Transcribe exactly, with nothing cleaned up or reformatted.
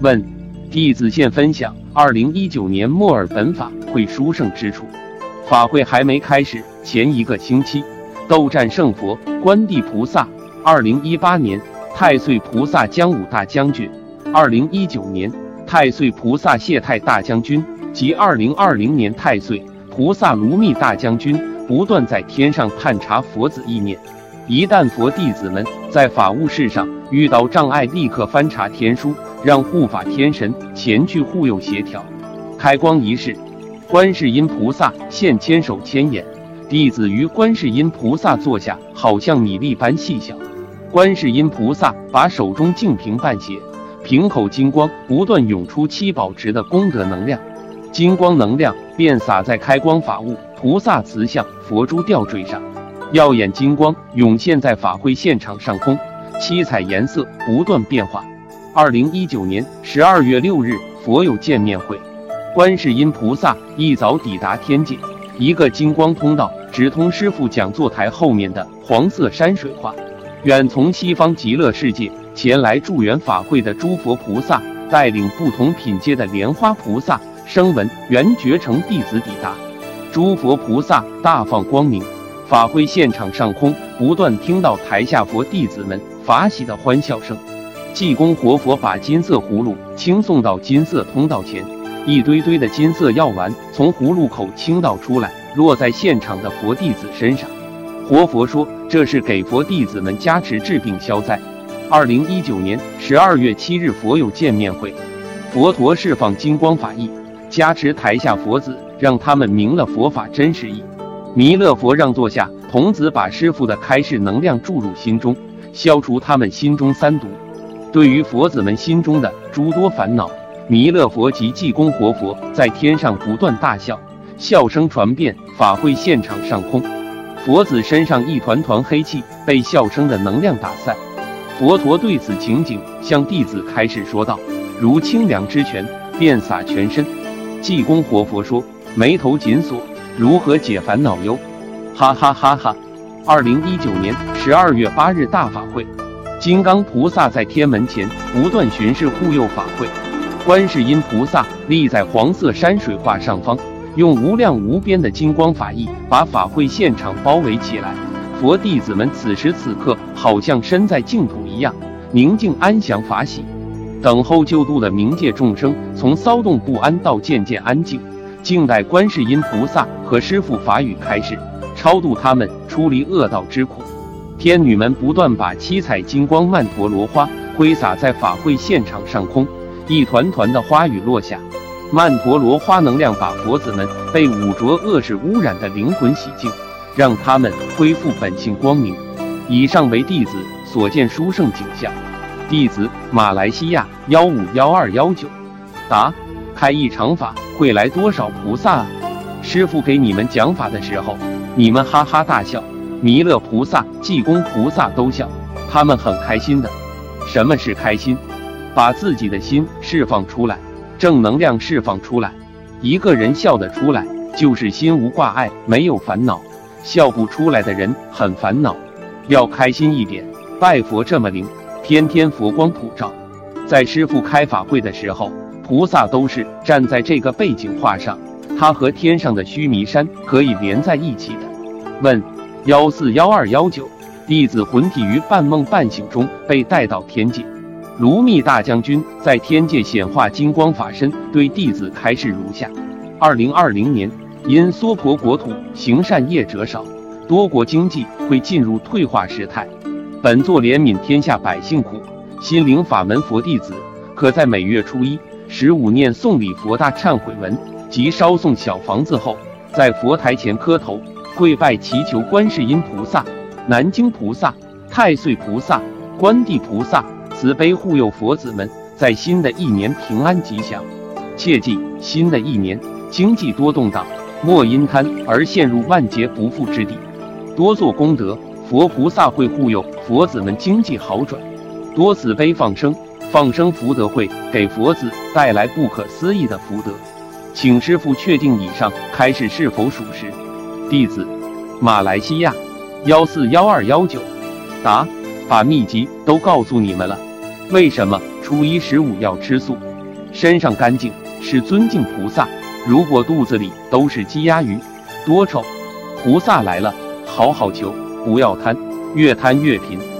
问：弟子现分享二零一九年墨尔本法会殊胜之处。法会还没开始前一个星期，斗战胜佛观地菩萨，二零一八年太岁菩萨将武大将军，二零一九年太岁菩萨谢太大将军及二零二零年太岁菩萨卢密大将军不断在天上探查佛子意念。一旦佛弟子们在法务事上遇到障碍，立刻翻查天书，让护法天神前去护佑协调。开光仪式，观世音菩萨现千手千眼，弟子于观世音菩萨座下，好像米粒般细小。观世音菩萨把手中净瓶半斜，瓶口金光不断涌出七宝值的功德能量，金光能量便洒在开光法物、菩萨瓷像、佛珠吊坠上，耀眼金光涌现在法会现场上空，七彩颜色不断变化。二零一九年十二月六日佛友见面会，观世音菩萨一早抵达天界，一个金光通道直通师父讲座台后面的黄色山水画。远从西方极乐世界前来助缘法会的诸佛菩萨，带领不同品阶的莲花菩萨、声闻、缘觉乘弟子抵达。诸佛菩萨大放光明，法会现场上空不断听到台下佛弟子们法喜的欢笑声。济公活佛把金色葫芦倾送到金色通道前，一堆堆的金色药丸从葫芦口倾倒出来，落在现场的佛弟子身上。活佛说，这是给佛弟子们加持治病消灾。二零一九年十二月七日佛友见面会，佛陀释放金光法义，加持台下佛子，让他们明了佛法真实义。弥勒佛让座下童子把师父的开示能量注入心中，消除他们心中三毒。对于佛子们心中的诸多烦恼，弥勒佛及济公活佛在天上不断大笑，笑声传遍法会现场上空。佛子身上一团团黑气被笑声的能量打散。佛陀对此情景向弟子开示说道，如清凉之泉遍洒全身。济公活佛说，眉头紧锁，如何解烦恼忧？哈哈哈哈！二零一九年十二月八日大法会，金刚菩萨在天门前不断巡视护佑法会，观世音菩萨立在黄色山水画上方，用无量无边的金光法义把法会现场包围起来。佛弟子们此时此刻好像身在净土一样，宁静安详法喜，等候救度的冥界众生从骚动不安到渐渐安静，静待观世音菩萨和师父法语开示，超度他们出离恶道之苦。天女们不断把七彩金光曼陀罗花挥洒在法会现场上空，一团团的花雨落下，曼陀罗花能量把佛子们被五浊恶世污染的灵魂洗净，让他们恢复本性光明。以上为弟子所见殊胜景象。弟子马来西亚幺五幺二幺九。答：开一场法会来多少菩萨啊？师父给你们讲法的时候，你们哈哈大笑，弥勒菩萨、济公菩萨都笑，他们很开心的。什么是开心？把自己的心释放出来，正能量释放出来。一个人笑得出来，就是心无挂碍，没有烦恼。笑不出来的人很烦恼，要开心一点。拜佛这么灵，天天佛光普照。在师父开法会的时候，菩萨都是站在这个背景画上，它和天上的须弥山可以连在一起的。问：幺四幺二幺九，弟子魂体于半梦半醒中被带到天界。卢密大将军在天界显化金光法身，对弟子开示如下：二零二零年，因娑婆国土行善业者少，多国经济会进入退化时态。本作怜悯天下百姓苦，心灵法门佛弟子可在每月初一、十五念诵礼佛大忏悔文及烧送小房子后，在佛台前磕头跪拜，祈求观世音菩萨、南京菩萨、太岁菩萨、观地菩萨慈悲护佑佛子们在新的一年平安吉祥。切记，新的一年经济多动荡，莫因贪而陷入万劫不复之地。多做功德，佛菩萨会护佑佛子们经济好转。多慈悲放生，放生福德会给佛子带来不可思议的福德。请师父确定以上开示是否属实。弟子马来西亚幺四幺二幺九。答：把秘籍都告诉你们了。为什么初一十五要吃素？ 身上干净是尊敬菩萨，如果肚子里都是鸡鸭鱼，多臭！菩萨来了，好好求，不要贪，越贪越贫。